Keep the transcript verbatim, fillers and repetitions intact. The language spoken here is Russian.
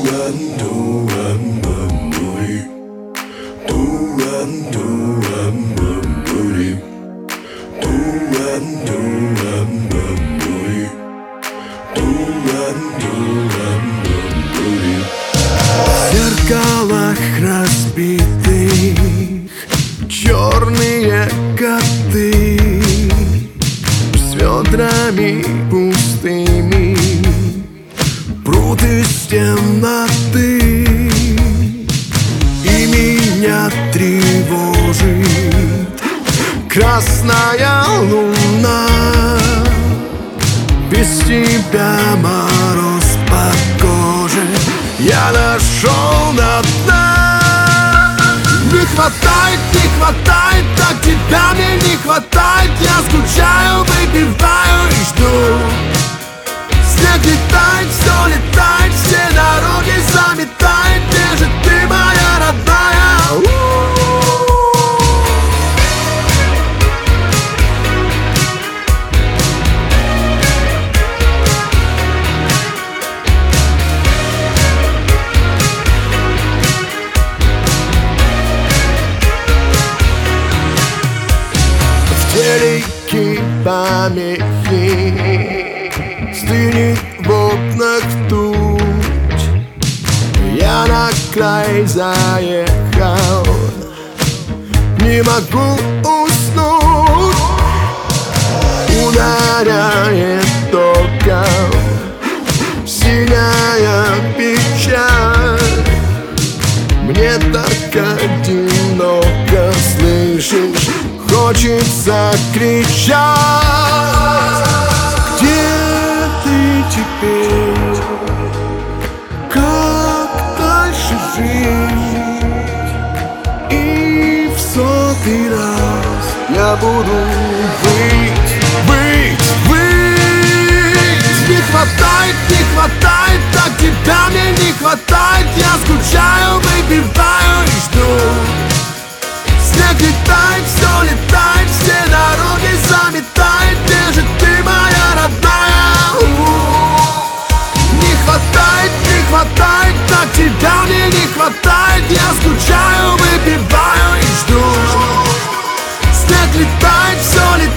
В зеркалах разбитых черные коты с ведрами пустыми прут из темноты, и меня тревожит красная луна. Без тебя мороз по коже, я дошел до дна. Не хватает, не хватает, так тебя мне не хватает. Я скучаю, выпиваю и жду. Снег летает, все летает, все дороги заметает. Где же ты, моя родная? У-у-у. Телеки помехи, стынет в окнах тучь. Я на край заехал, не могу уснуть. Ударяет током синяя печаль. Мне так одиноко, слышишь? Хочется кричать. Где ты теперь? Как дальше жить? И в сотый раз я буду выть, выть, выть. Не хватает, не хватает, так тебя мне не хватает. Я скучаю, выпиваю и жду. Снег летает, все летает, все дороги заметает. Где же ты, моя родная? У-у-у. Не хватает, не хватает, так тебя мне не хватает. Я скучаю, выпиваю и жду. Снег летает, все летает.